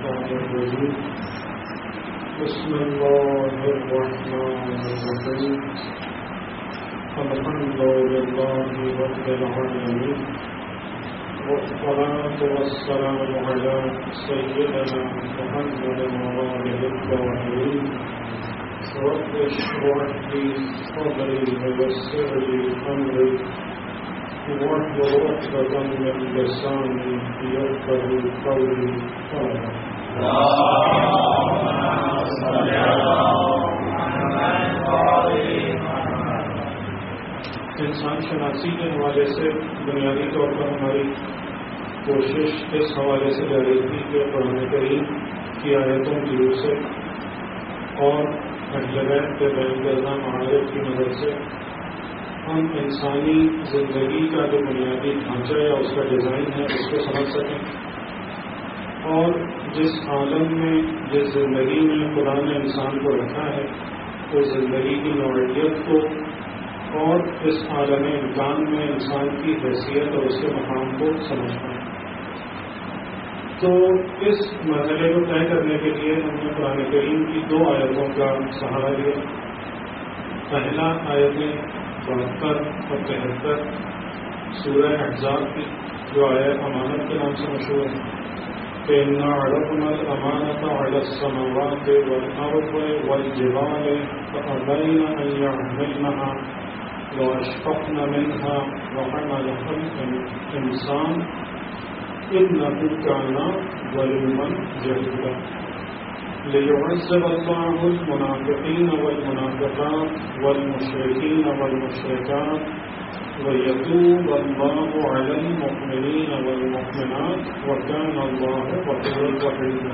الشيطان الرجيم بسم الله الرحمن الرحيم الحمد لله رب العالمين والصلاة والسلام على سيدنا محمد وآله الطاهرين رب اشرح لي صدري ويسر لي أمري واحلل عقدة من لساني يفقهوا قولي انسان شناسی کے حوالے سے بنیادی طور پر ہماری کوشش اس حوالے سے جاری تھی کہ قرآن کریم کی آیتوں کی روح سے اور اہل کے بیان کردہ معارف کی مدد سے ہم انسانی زندگی کا جو بنیادی ڈھانچہ یا اس کا ڈیزائن ہے اس کو سمجھ سکیں اور جس عالم میں جس زندگی میں خدا نے انسان کو رکھا ہے اس زندگی کی نوعیت کو اور اس عالم امکان میں انسان کی حیثیت اور اس کے مقام کو سمجھ پائیں۔ تو اس مرحلے کو طے کرنے کے لیے ہم نے قرآن کریم کی 2 آیتوں کا سہارا لیا۔ پہلا آیتیں 72 اور 73 سورہ احزاب کی، جو آیت امانت کے نام سے مشہور ہے کہ اِنَّا عَرَضْنَا الْأَمَانَةَ عَلَى السَّمَاوَاتِ وَالْأَرْضِ وَالْجِبَالِ فَأَبَيْنَ أَن يَحْمِلْنَهَا وَأَشْفَقْنَ مِنْهَا وَحَمَلَهَا الْإِنسَانُ إِنَّهُ كَانَ ظَلُومًا جَهُولًا لِيُعَذِّبَ اللَّهُ الْمُنَافِقِينَ وَالْمُنَافِقَاتِ وَالْمُشْرِكِينَ وَالْمُشْرِكَاتِ وَيَتُوبَ اللَّهُ عَلَى الْمُؤْمِنِينَ وَالْمُؤْمِنَاتِ وَكَانَ اللَّهُ غَفُورًا رَحِيمًا۔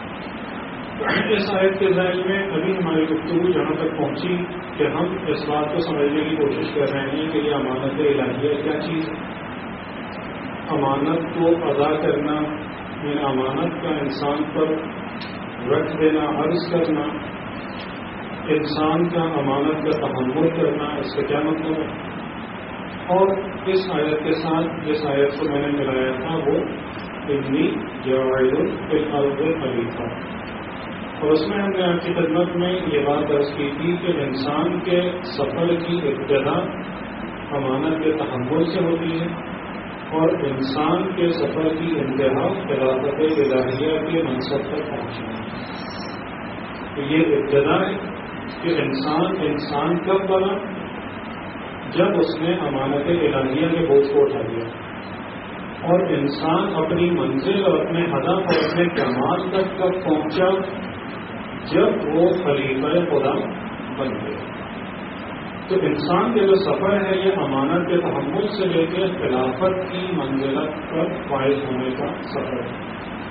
اس آیت کے ذیل میں ابھی ہماری گفتگو جہاں تک پہنچی کہ ہم اس بات کو سمجھنے کی کوشش کر رہے ہیں کہ یہ امانت الہیہ کیا چیز ہے۔ امانت کو ادا کرنا یعنی امانت کا انسان پر رکھ دینا، عرض کرنا، انسان کا امانت کا تحمل کرنا، اس کا کیا مطلب ہے؟ اور اس آیت کے ساتھ جس آیت کو میں نے ملایا تھا وہ انی جاعل فی الارض خلیفہ، اور اس میں ہم نے آپ کی خدمت میں یہ بات درج کی تھی کہ انسان کے سفر کی ابتدا امانت کے تحمل سے ہوتی ہے اور انسان کے سفر کی انتہا خلافت الہیہ کے منصب تک پہنچنا ہے۔ تو یہ ابتدا ہے کہ انسان کب بنا؟ جب اس نے امانت الہیہ کے بوجھ کو اٹھا دیا اور انسان اپنی منزل اور اپنے ہدف اور اپنے کمال تک کب پہنچا؟ جب وہ خلیفہ خدا بن گیا۔ تو انسان کے جو سفر ہے یہ امانت کے تحمل سے لے کے خلافت کی منزلت پر فائز ہونے کا سفر ہے۔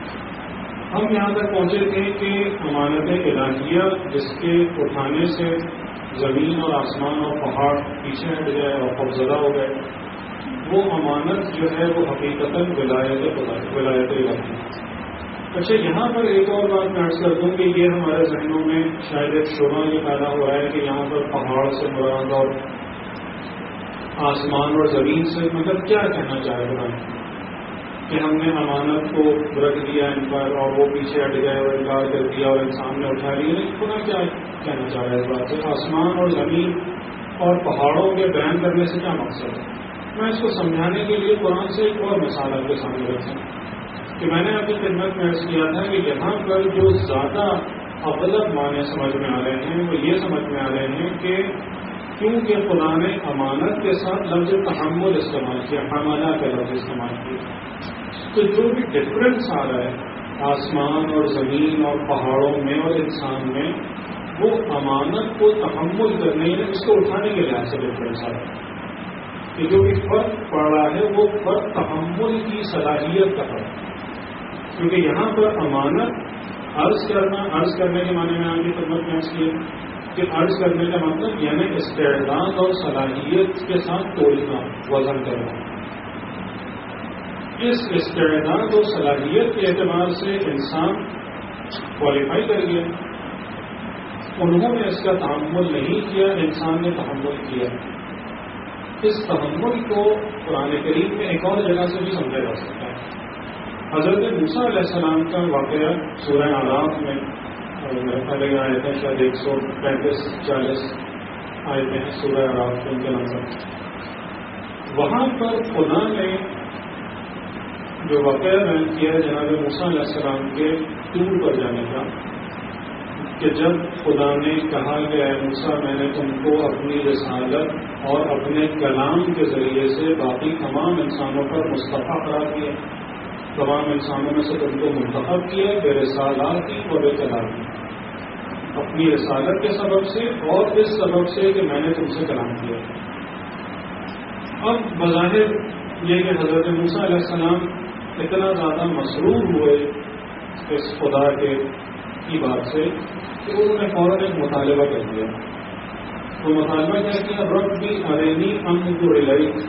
ہم یہاں تک پہنچے تھے کہ امانت الہیہ جس کے اٹھانے سے زمین اور آسمان اور پہاڑ پیچھے ہٹ گئے اور خوفزدہ ہو گئے، وہ امانت جو ہے وہ حقیقتاً ولایت الہیہ۔ اچھا، یہاں پر ایک اور بات میں عرض کر دوں کہ یہ ہمارے ذہنوں میں شاید ایک شبہ یہ پیدا ہوا ہے کہ یہاں پر پہاڑ سے مراد اور آسمان اور زمین سے مطلب کیا کہنا چاہ رہا ہے کہ ہم نے امانت کو رکھ دیا ان پر اور وہ پیچھے ہٹ گئے اور انکار کر دیا اور انسان نے اٹھا لیا، خدا کیا کہنا چاہ رہا ہے اس بات سے؟ آسمان اور زمین اور پہاڑوں کے بیان کرنے سے کیا مقصد ہے؟ میں اس کو سمجھانے کے لیے قرآن سے ایک اور مثال آپ کے سامنے رکھوں کہ میں نے آپ کی خدمت میں عرض کیا تھا کہ یہاں پر جو زیادہ اغلب معنی سمجھ میں آ رہے ہیں وہ یہ سمجھ میں آ رہے ہیں کہ کیونکہ خدا نے امانت کے ساتھ لفظ تحمل استعمال کیا، حملہ کا لفظ استعمال کیا، تو جو بھی ڈفرینس آ رہا ہے آسمان اور زمین اور پہاڑوں میں اور انسان میں، وہ امانت کو تحمل کرنے اس کو اٹھانے کے لحاظ سے ڈفرینس آ رہا ہے کہ جو بھی فرق پڑ رہا ہے وہ فرق تحمل کی صلاحیت کا فرق ہے۔ کیونکہ یہاں پر امانت عرض کرنے کے معنی میں آپ کی خدمت میں عرض کیا کہ عرض کرنے کا مطلب یعنی استعداد اور صلاحیت کے ساتھ تولنا، وزن کرنا۔ اس استعداد اور صلاحیت کے اعتبار سے انسان کوالیفائی کر گیا، انہوں نے اس کا تحمل نہیں کیا، انسان نے تحمل کیا۔ اس تحمل کو قرآن کریم میں ایک اور جگہ سے بھی سمجھا جا سکتا ہے حضرت موسیٰ علیہ السلام کا واقعہ سورہ اعراف میں الگ آئے تھے، شاید 135-40 آئے تھے سورہ اعراف کے ان کے نظر. وہاں پر خدا نے جو واقعہ بیان کیا ہے جناب موسیٰ علیہ السلام کے طور پر جانے کا، کہ جب خدا نے کہا کہ اے موسیٰ میں نے تم کو اپنی رسالت اور اپنے کلام کے ذریعے سے باقی تمام انسانوں پر مصطفیٰ قرار دیا، تمام انسانوں میں سے تم کو منتخب کیا بے رسالاتی و بے کلامی، اپنی رسالت کے سبب سے اور اس سبب سے کہ میں نے تم سے کلام کیا. اب بظاہر یہ کہ حضرت موسیٰ علیہ السلام اتنا زیادہ مسرور ہوئے اس خدا کی بات سے کہ انہوں نے فوراً ایک مطالبہ کر دیا. تو مطالبہ کیا کیا؟ رب بھی ارینی انظر الیک،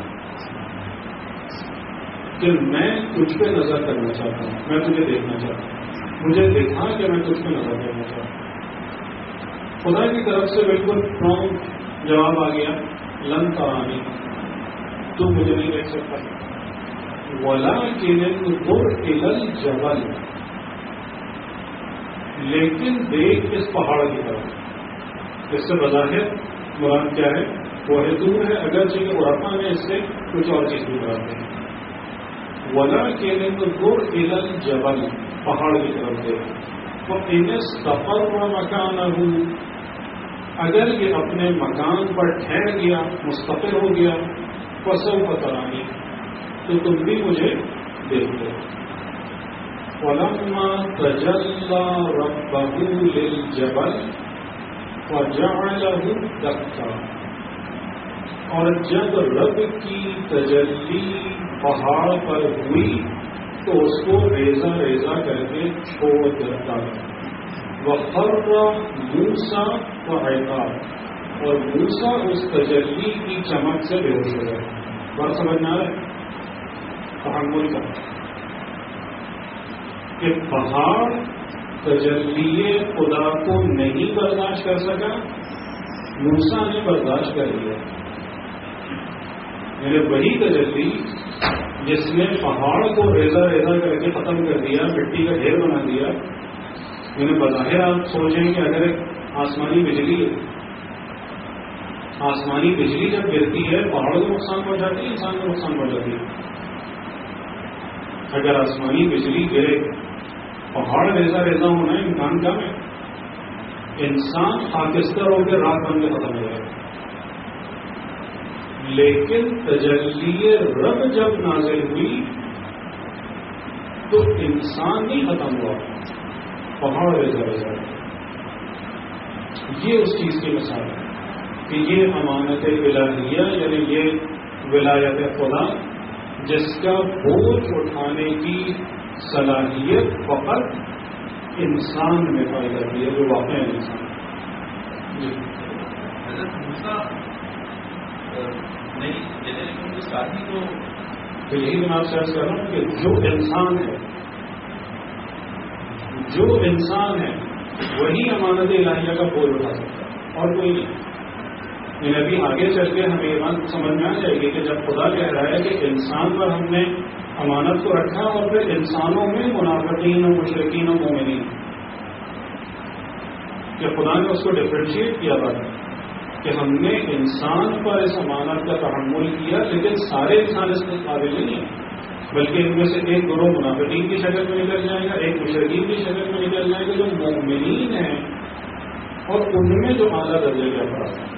کہ میں تجھ پہ نظر کرنا چاہتا ہوں، میں تجھے دیکھنا چاہتا ہوں، مجھے دیکھا کہ میں تجھ پہ نظر کرنا چاہتا ہوں. خدا کی طرف سے بالکل پرومپٹ جواب آ گیا، لن ترانی، تو مجھے نہیں دیکھ سکتا، ولکن انظر الی الجبل، لیکن دیکھ اس پہاڑ کی طرف. اس سے بظاہر مراد کیا ہے؟ وہ ہے دور ہے، اگرچہ کہ عرفا نے اس سے کچھ اور چیز بھی کراتے ہیں. ولکن انظر الی الجبل، پہاڑ کی طرف دیکھ. فإن استقر مکانہ، اگر یہ اپنے مکان پر ٹھہر گیا، مستقر ہو گیا، فسوف ترانی، تو تم بھی مجھے دیکھ لو. فلما تجلی ربہ للجبل وجعلہ دکا، اور جب رب کی تجلی پہاڑ پر ہوئی تو اس کو ریزہ ریزہ کر کے چھوڑ دیتا ہے. وخر موسیٰ وعقاب، اور موسیٰ اس تجلی کی چمک سے بے ہوش ہو گئے. بات سمجھنا ہے تحمل کا، کہ پہاڑ تجلی خدا کو نہیں برداشت کر سکا، موسیٰ نے برداشت کر لیا. میرے وہی تجلی جس نے پہاڑ کو ریزہ ریزہ کر کے ختم کر دیا، مٹی کا ڈھیر بنا دیا. یعنی بظاہر آپ سوچیں کہ اگر ایک آسمانی بجلی ہے، آسمانی بجلی جب گرتی ہے پہاڑوں کو نقصان پہنچاتی ہے، انسان کو نقصان پہنچاتی ہے. اگر آسمانی بجلی گرے، پہاڑ ریزہ ریزہ ہونا ہے، امکان کم ہے. انسان خاکستر ہو کے راک بن کے ختم ہو جائے. لیکن تجلی رب جب نازل ہوئی تو انسان نہیں ختم ہوا، پہاڑ ریزہ ریزہ. یہ اس چیز کی مثال ہے کہ یہ امانت الہیہ، یعنی یہ ولایت خدا جس کا بوجھ اٹھانے کی صلاحیت فقط انسان میں پائی جاتی ہے، جو واقعی انسان. جی حضرت موسیٰ نہیں لیکن وہ ساتھی تو یہی میں آپ سے عرض کر رہا ہوں کہ جو انسان ہے وہی امانت الہیہ کا بوجھ اٹھا سکتا ہے، اور کوئی نہیں. یعنی ابھی آگے چل کے ہمیں یہ بات سمجھ میں آ جائے گی کہ جب خدا کہہ رہا ہے کہ انسان پر ہم نے امانت کو رکھا، اور پھر انسانوں میں منافقین و مشرکین و مومنین، کہ خدا نے اس کو ڈفرینشیٹ کیا بات کہ ہم نے انسان پر اس امانت کا تحمل کیا، لیکن سارے انسان اس کے قابل نہیں ہیں، بلکہ ان میں سے ایک گروہ منافقین کی شکل میں نکل جائے گا، ایک مشرکین کی شکل میں نکل جائے گا، جو مومنین ہیں اور ان میں جو اعلیٰ درجے کے افراد ہیں.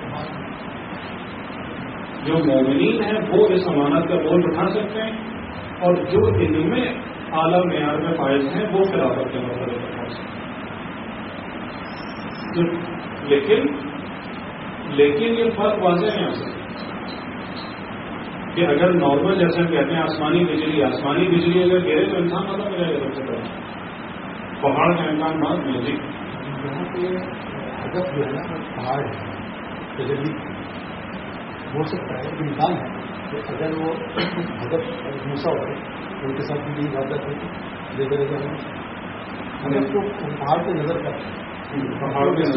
جو مومنین ہیں وہ اس امانت کا بوجھ اٹھا سکتے ہیں، اور جو ان میں اعلیٰ معیار میں فائز ہیں وہ خلافت کے مرتبے پر پہنچ سکتے ہیں. لیکن یہ فرق واضح ہے آپ کہ اگر نارمل جیسے ہم کہتے ہیں آسمانی بجلی اگر گرے تو انسان ختم ہو جائے گا. سب سے پہلے پہاڑ کا امکان بات نہیں. جی یہاں پہ ہدف جو ہے نا پہاڑ ہے، تجلی ہو سکتا ہے، امکان ہے کہ اگر وہ ہدف موسیٰ ہو ان کے ساتھ بھی عبادت ہوتی لے کر ہمیں تو پہاڑ پہ نظر کرتے ہیں. پہاڑ پہ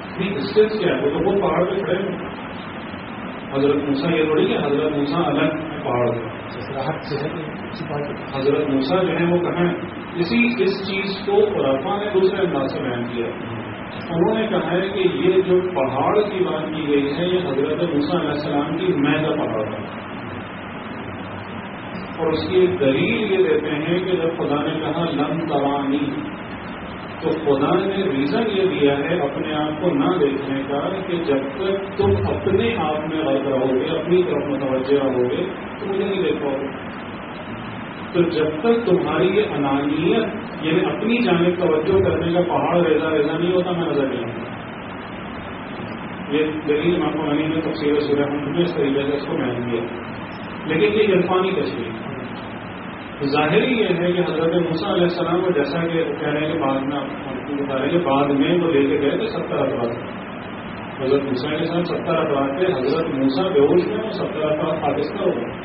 ڈسٹینس کیا ہے؟ وہ تو وہ پہاڑ پہ کھڑے ہیں. حضرت موسیٰ یہ تھوڑی کہ حضرت موسیٰ الگ پہاڑ تھا. راحت سے ہے حضرت موسیٰ جو ہے وہ کہاں اس چیز کو عرفا نے دوسرے انداز سے بیان کیا. انہوں نے کہا ہے کہ یہ جو پہاڑ کی بات کی گئی ہے یہ حضرت موسیٰ علیہ السلام کی میں کا پہاڑ ہے. اور اس کی ایک دلیل یہ دیتے ہیں کہ جب خدا نے کہا لن ترانی تو خدا نے ریزن یہ دیا ہے اپنے آپ کو نہ دیکھنے کا کہ جب تک تم اپنے آپ میں غرق رہو گے اپنی طرف متوجہ رہو گے تو مجھے نہیں دیکھ پاؤ گے. تو جب تک تمہاری یہ انانیت یعنی اپنی جانب توجہ کرنے کا پہاڑ ریزا ریزا نہیں ہوتا میں نظر نہیں آؤں. یہ دلیل امام غنی نے تفسیر سورہ حمد میں اس طریقے سے اس کو بیان کیا. لیکن یہ عرفانی تشریح ظاہری یہ ہے کہ حضرت موسیٰ علیہ السلام کو جیسا کہ کہہ رہے ہیں کہ بعد میں آپ کو بتا رہے ہیں کہ بعد میں وہ لے کے گئے تھے 70 افراد. حضرت موسیٰ علیہ السلام 70 افراد تھے. حضرت موسیٰ بے ہوش میں وہ 70 افراد پاکستان ہو گئے.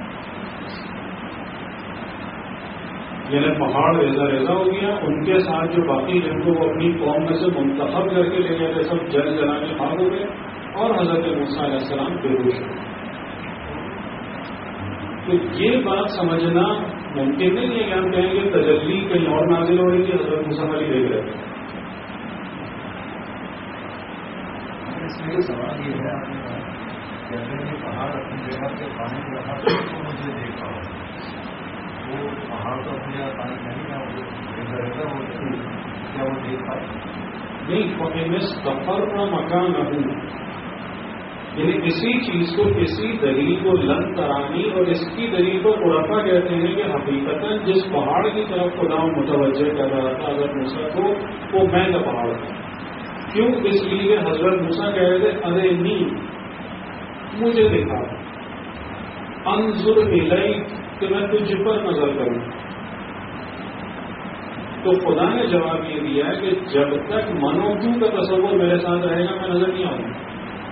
یعنی پہاڑ ریزا ریزا ہو گیا. ان کے ساتھ جو باقی جن کو وہ اپنی قوم میں سے منتخب کر کے لے گئے تھے سب جل جلا کے خاک ہو گئے اور حضرت موسیٰ علیہ السلام بے ہوش ہوئے. تو یہ بات سمجھنا ممکن نہیں ہے کہ ہم کہیں کہ تجلی کہیں اور نازل ہو رہی تھی حضرت موسیٰ علیہ دیکھ رہے تھے. اس لیے سوال یہ ہے آپ نے کہ اگر یہ پہاڑ اپنی جگہ سے پانی رہا تو مجھے دیکھا ہو وہ پہاڑ تو اپنی جگہ پانی نہیں نہ رہتا ہو کیا وہ دیکھ پائے نہیں. سفر کا مکان نہ یعنی کسی چیز کو کسی دلیل کو لن ترانی اور اس کی دلیل کو عرفا کہتے ہیں کہ حقیقتاً جس پہاڑ کی طرف خدا متوجہ کر رہا تھا حضرت موسیٰ کو وہ میں کا پہاڑ تھا. کیوں؟ اس لیے حضرت موسیٰ کہہ رہے تھے ارے نہیں مجھے دیکھا انظر الیک کہ میں تجھ پر نظر کروں. تو خدا نے جواب یہ دیا ہے کہ جب تک منوجو کا تصور میرے ساتھ رہے گا میں نظر نہیں آؤں گا.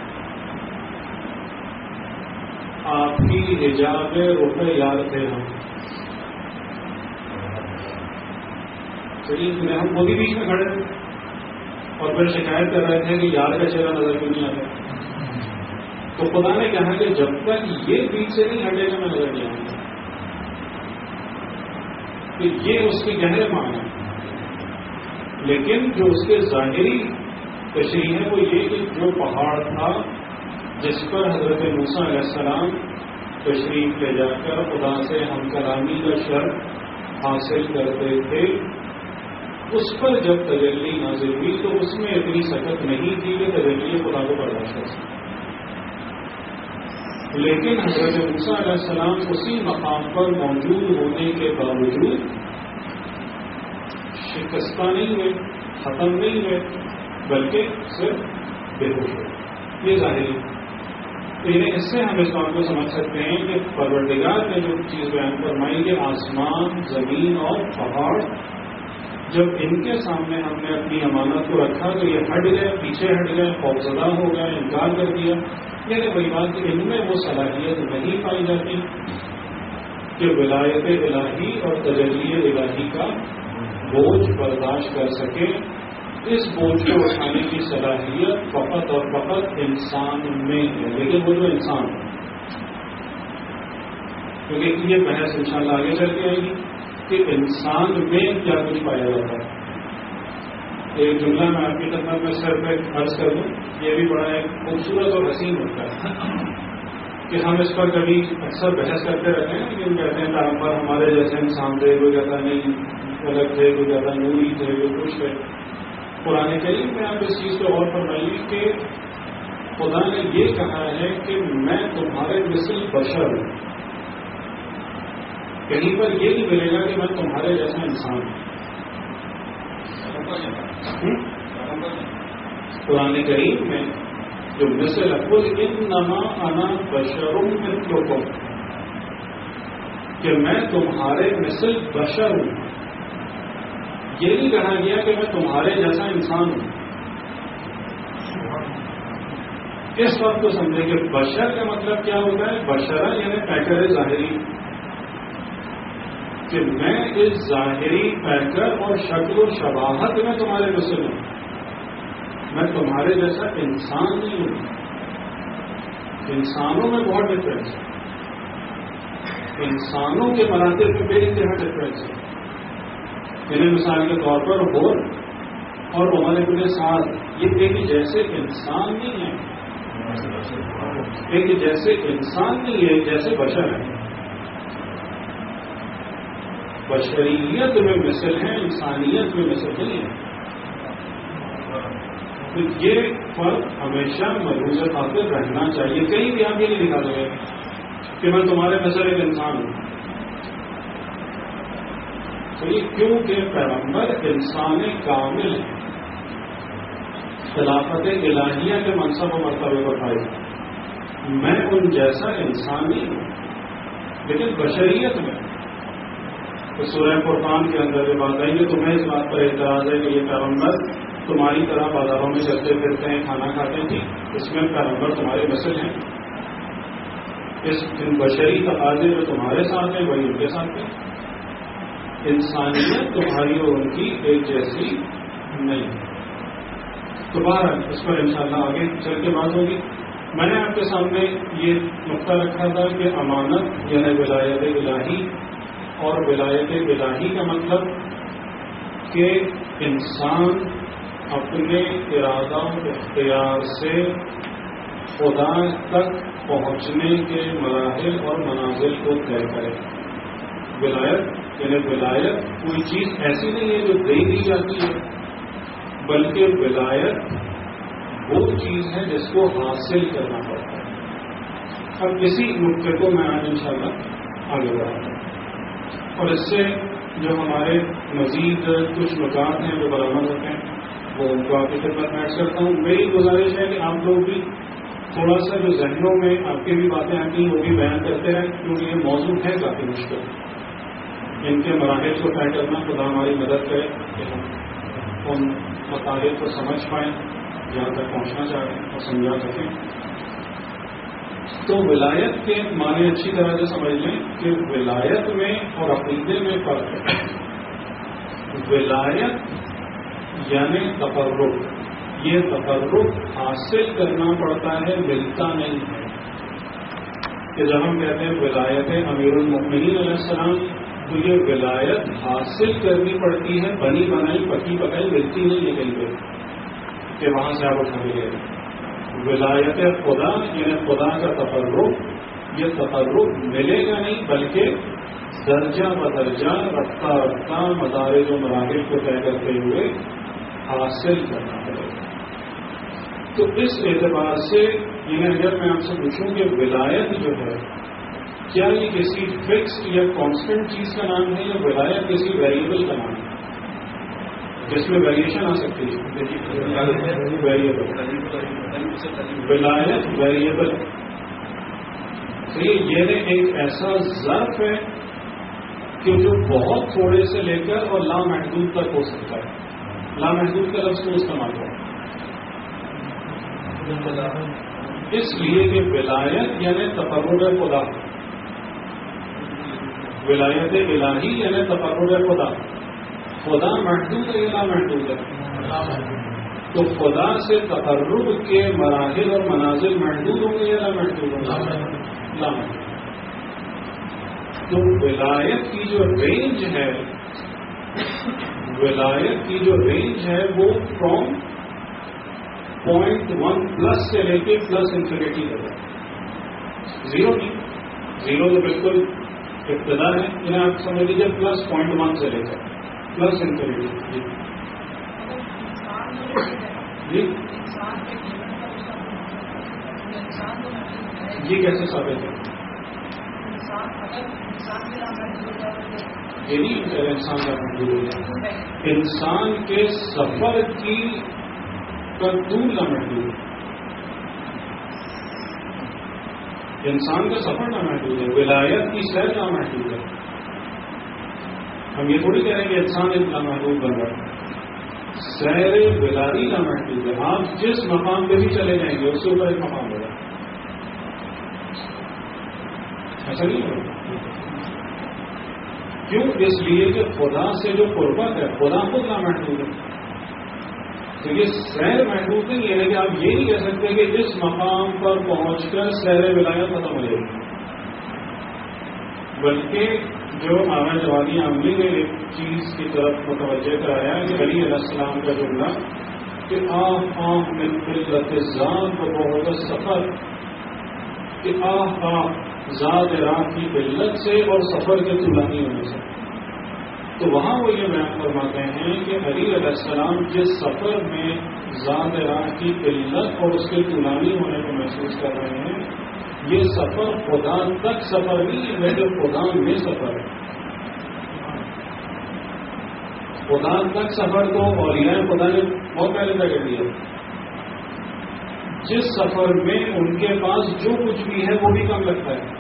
آپ کی حجاب روپے یاد تھے ہم صحیح میں ہم خود ہی بیچ میں کھڑے تھے اور پھر شکایت کر رہے تھے کہ یار کا چہرہ نظر کیوں نہیں آتا. تو خدا نے کہا کہ جب تک یہ بیچ سے نہیں ہٹے گا میں نظر نہیں آؤں گا. تو یہ اس کے گہرے معنی لیکن جو اس کے ظاہری تشریح ہے وہ یہ کہ جو پہاڑ تھا جس پر حضرت موسیٰ علیہ السلام تشریف لے جا کر خدا سے ہم کلامی کا شرط حاصل کرتے تھے اس پر جب تجلی نازل ہوئی تو اس میں اتنی سخت نہیں تھی کہ تجلی خدا کو برداشت کر سکے. لیکن حضرت موسیٰ علیہ السلام اسی مقام پر موجود ہونے کے باوجود شکستہ نہیں ہوئے ختم نہیں ہوئے بلکہ صرف بے ہوش ہوئے. یہ ظاہری اس سے ہم اس بات کو سمجھ سکتے ہیں کہ پروردگار نے جو چیز بیان فرمائی کہ آسمان زمین اور پہاڑ جب ان کے سامنے ہم نے اپنی امانت کو رکھا تو یہ ہٹ گئے پیچھے ہٹ گئے خوفزدہ ہو گئے انکار کر دیا. یعنی وہی بات کہ ان میں وہ صلاحیت نہیں پائی جاتی کہ ولایت الہی اور تجلی الہی کا بوجھ برداشت کر سکے. اس بوجھ کو اٹھانے کی صلاحیت فقط اور فقط انسان میں ہے. لیکن وہ جو انسان کیونکہ یہ بحث انشاءاللہ آگے چل کے آئے گی کہ انسان میں کیا کچھ پایا جاتا ہے. ایک جملہ میں آپ کی خدمت میں صرف ایک عرض کر دوں. یہ بھی بڑا ایک خوبصورت اور حسین ہوتا ہے کہ ہم اس پر کبھی اکثر بحث کرتے رہتے ہیں لیکن کہتے ہیں پیغمبر ہمارے جیسے انسان تھے کوئی کہتا نہیں الگ تھے کوئی کہتا نوری تھے کوئی کچھ تھے. قرآن کریم میں آپ اس چیز کو اور فرمائیے کہ خدا نے یہ کہا ہے کہ میں تمہارے مثل بشر ہوں. کہیں پر یہ نہیں ملے گا کہ میں تمہارے جیسا انسان ہوں. قرآن کریم میں جو مثل انما انا بشر مثلکم کہ میں تمہارے مثل بشر ہوں. یہ نہیں کہا گیا کہ میں تمہارے جیسا انسان ہوں. اس وقت کو سمجھے کہ بشر کا مطلب کیا ہوتا ہے. بشرا یعنی پیکر ظاہری کہ میں اس ظاہری پیکر اور شکل و شباہت میں تمہارے مثل ہوں. میں تمہارے جیسا انسان نہیں ہوں. انسانوں میں بہت ڈفرینس ہے. انسانوں کے مراتب میں بے انتہا ڈفرینس ہے. انہیں مثال کے طور پر ہور اور عمر ابن سعد یہ ایک جیسے انسان نہیں ہے, ایک جیسے انسان نہیں ہے, جیسے بشر ہے. بشریت میں مثل ہے, انسانیت میں مثل نہیں ہے. تو یہ فرق ہمیشہ ملحوظ خاطر رہنا چاہیے. کہیں بھی آپ یہ نہیں دکھا دیں گے کہ میں تمہارے نظر ایک انسان ہوں. تو یہ کیونکہ پیغمبر انسان کامل ہے, خلافت الہیہ کے منصب و مرتبے پر پائے. میں ان جیسا انسان نہیں ہوں, لیکن بشریت میں تو سورہ فرقان کے اندر یہ بات آئی کہ تمہیں اس بات پر اعتراض ہے کہ یہ پیغمبر تمہاری طرح بازاروں میں چلتے پھرتے ہیں, کھانا کھاتے ہیں. اس میں پیغمبر تمہارے مثل ہیں. اس بشری تقاضے جو تمہارے ساتھ ہیں وہی ان کے ساتھ ہیں. انسانیت تمہاری اور ان کی ایک جیسی نہیں. دوبارہ اس پر انشاءاللہ آگے چل کے بات ہوگی. میں نے آپ کے سامنے یہ نقطہ رکھا تھا کہ امانت یعنی ولایت الہی, اور ولایت الہی کا مطلب کہ انسان اپنے ارادہ و اختیار سے خدا تک پہنچنے کے مراحل اور منازل کو طے کرے. ولایت یعنی ولایت کوئی چیز ایسی نہیں ہے جو دے دی جاتی ہے, بلکہ ولایت وہ چیز ہے جس کو حاصل کرنا پڑتا ہے. اب اسی نقطے کو میں آج انشاءاللہ آگے بڑھاتا ہوں, اور اس سے جو ہمارے مزید کچھ نکات ہیں جو برآمد ہوتے ہیں وہ ان کو آپ کی خدمت میں ایڈ کرتا ہوں. میری گزارش ہے کہ آپ لوگ بھی تھوڑا سا جو ذہنوں میں آپ کی بھی باتیں آتی ہیں وہ بھی بیان کرتے رہیں, کیونکہ یہ موضوع ہے کافی مشکل. ان کے مراحل کو طے کرنا خدا ہماری مدد کرے کہ ہم ان مطالب کو سمجھ پائیں جہاں تک پہنچنا چاہیں اور سمجھا سکیں. تو ولایت کے معنی اچھی طرح سے سمجھ لیں کہ ولایت میں اور عقیدے میں فرق ہے. ولایت یعنی تقرب, یہ تقرب حاصل کرنا پڑتا ہے, ملتا نہیں ہے. کہ جب ہم کہتے ہیں ولایت امیر المؤمنین علیہ السلام, تو یہ ولایت حاصل کرنی پڑتی ہے, بنی بنائی پکی پکائی ملتی نہیں ہے کہیں پہ کہ وہاں سے آپ اٹھا کے لے. ولایت خدا یعنی خدا کا تقرب, یہ تقرب ملے گا نہیں بلکہ درجہ بدرجہ رفتہ رفتہ مدارج و مراحل کو طے کرتے ہوئے حاصل کرنا پڑے گا. تو اس اعتبار سے یعنی اگر میں آپ سے پوچھوں کہ ولایت جو ہے کیا یہ کسی فکسڈ یا کانسٹنٹ چیز کا نام ہے, یا ولایت کسی ویریبل کا نام ہے جس میں ویریشن آ سکتی ہے؟ ویریبل, ولایت ویریبل. یہ ایک ایسا ظرف ہے کہ جو بہت تھوڑے سے لے کر اور لامحدود تک ہو سکتا ہے. لامحدود کا لفظ کو استعمال کریں اس لیے کہ ولایت یعنی تقرب خدا, ولایت الہی یعنی تقرب خدا. خدا محدود ہے یا لامحدود ہے؟ تو خدا سے تقرب کے مراحل اور منازل محدود ہوں گے یا لامحدود ہوں گے؟ لامحدود. تو ولایت کی جو رینج ہے, ولایت کی جو رینج ہے وہ فرام 0.1 پلس سے لے کے پلس انفینٹی تک ہے. زیرو کی زیرو تو بالکل ابتدا ہے, انہیں آپ سمجھ لیجیے پلس 0.1 سے لے کر پلس انفینٹی. جی یہ کیسے ثابت ہے؟ یہ نہیں انسان کا محدود ہو جائے, انسان کے سفر کی کا طول نہ محدود ہے, انسان کا سفر نہ محدود ہے, ولایت کی سیر نہ محدود ہے. ہم یہ تھوڑی کہہ رہے ہیں کہ انسان اتنا محدود بن رہا ہے, سیر ولادی نہ محدود ہے. آپ جس مقام پہ بھی چلے جائیں گے اس سے اوپر ایک مقام ہوگا, ایسا نہیں ہوگا. کیوں؟ اس لیے کہ خدا سے جو قربت ہے خدا خود نہ محدود ہے. تو یہ سیر محدود نہیں ہے کہ آپ یہ نہیں کہہ سکتے کہ اس مقام پر پہنچ کر سیر ولایت ختم ہو جائے گی. بلکہ جو آغا جوادی عاملی نے ایک چیز کی طرف متوجہ کرایا کہ علی علیہ السلام کا جملہ کہ آہ من قلت ذات و بہت سفر، کہ آہ ذات راہ کی قلت سے اور سفر کے طولانی ہونے سے. تو وہاں وہ یہ بیان فرماتے ہیں کہ علی علیہ السلام جس سفر میں ذات راہ کی قلت اور اس کے طولانی ہونے کو محسوس کر رہے ہیں، یہ سفر خدا تک سفر نہیں ہے بلکہ خدا میں سفر ہے. خدا تک سفر تو اولیاء خدا نے بہت پہلے طے کر دیا. جس سفر میں ان کے پاس جو کچھ بھی ہے وہ بھی کم لگتا ہے،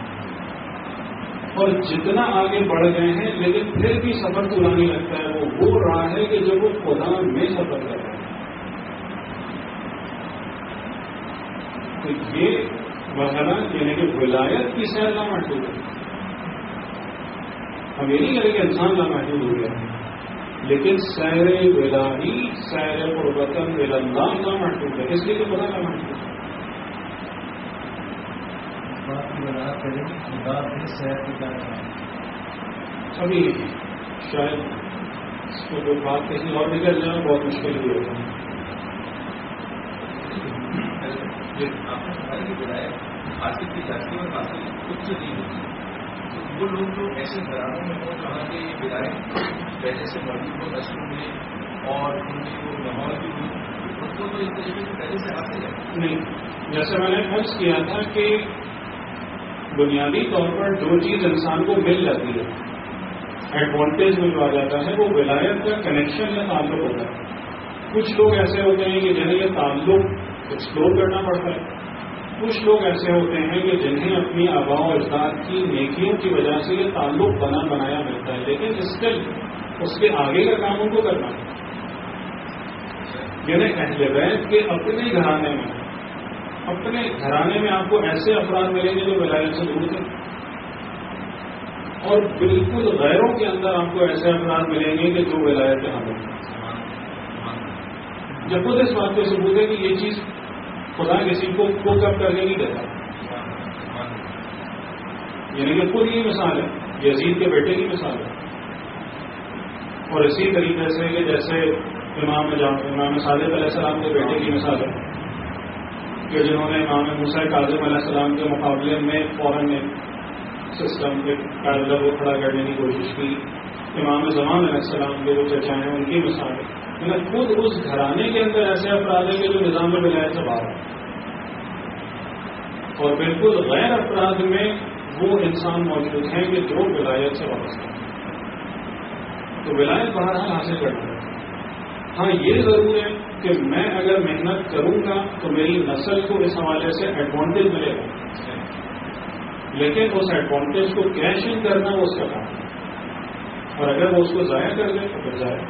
اور جتنا آگے بڑھ گئے ہیں لیکن پھر بھی سفر طولانی لگتا ہے. وہ راہ ہے کہ جب وہ خدا میں سفر کر رہے ہیں. تو یہ مرحلہ یعنی کہ ولایت کی سیر لامحدود ہے. ہم یہ نہیں کریں کہ انسان لامحدود ہو گیا، لیکن سیر الہی، سیر قربتاً اللہ لامحدود ہے، اس لیے کہ خدا لامحدود ہے. ابھی شاید اس کو کوئی بات کسی اور نکل جائے بہت مشکل بھی ہوگا. حاصل کی جاتی اور حاصل خود سے نہیں ہوتی. تو وہ لوگ جو ایسے گھرانوں میں ہوں جہاں کے ولایت پہلے سے موجود ہو نسلوں میں اور ان کی وہ ماحول بھی ہو، ان کو تو اس طریقے سے پہلے سے حاصل ہے نہیں. جیسے میں نے فرض کیا تھا کہ بنیادی طور پر جو چیز انسان کو مل جاتی ہے، ایڈوانٹیج میں جو آ جاتا ہے، وہ ولایت کا کنیکشن یا تعلق ہوتا ہے. کچھ لوگ ایسے ہوتے ہیں کہ جنہیں یہ تعلق ایکسپلور کرنا پڑتا ہے. کچھ لوگ ایسے ہوتے ہیں کہ جنہیں اپنی آباء و اجداد کی نیکیوں کی وجہ سے یہ تعلق بنایا ملتا ہے، لیکن اسٹل اس کے آگے کا کام ان کو کرنا ہے. یعنی اہل بیت کے اپنے گھرانے میں آپ کو ایسے افراد ملیں گے جو ولایت سے دور تھے، اور بالکل غیروں کے اندر آپ کو ایسے افراد ملیں گے کہ جو ولایت کے حامل ہیں. جب خود اس بات کو ثبوت ہے کہ یہ چیز خدا کسی کو کپ کر کے نہیں دیتا. یعنی کہ خود یہ مثال ہے، یزید کے بیٹے کی مثال ہے. اور اسی طریقے سے کہ جیسے امام صادق علیہ السلام کے بیٹے کی مثال ہے کہ جنہوں نے امام موسیٰ کاظم علیہ السلام کے مقابلے میں فوراً سسٹم کے کارگر کو کھڑا کرنے کی کوشش کی. امام زمان علیہ السلام کے جو چچا ہیں ان کی مثال ہے. یعنی خود اس گھرانے کے اندر ایسے افراد ہیں کہ جو نظام ولایت سے باہر ہیں، اور بالکل غیر افراد میں وہ انسان موجود ہیں کہ جو ولایت سے وابستہ ہیں. تو ولایت بہرحال حاصل کرنا ہے. ہاں یہ ضرور ہے کہ میں اگر محنت کروں گا تو میری نسل کو اس حوالے سے ایڈوانٹیج ملے گا، لیکن اس ایڈوانٹیج کو کیش ان کرنا وہ اس کا کام ہے. اور اگر وہ اس کو ضائع کر دے تو پھر ضائع.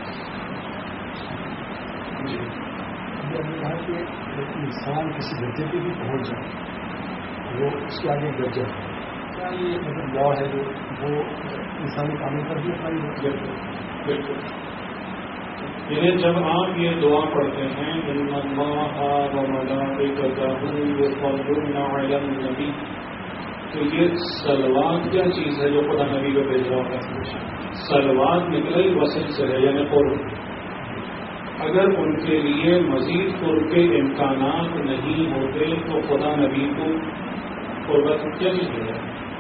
جی کہا کہ انسان کسی درجے پہ بھی پہنچ جائے وہ اس کے آگے درجہ ہے. کیا یہ مطلب لا ہے جو وہ انسانی کاموں پر بھی اپنا بالکل. یعنی جب آپ یہ دعا پڑھتے ہیں ان اللہ وملائکتہ یصلون علی النبی، تو یہ صلوات کیا چیز ہے جو خدا نبی کو بھیج رہا ہے؟ صلوات نکلا ہی وصل سے ہے، یعنی قرب. اگر ان کے لیے مزید قرب کے امکانات نہیں ہوتے تو خدا نبی کو قربت کیا چیز ہے؟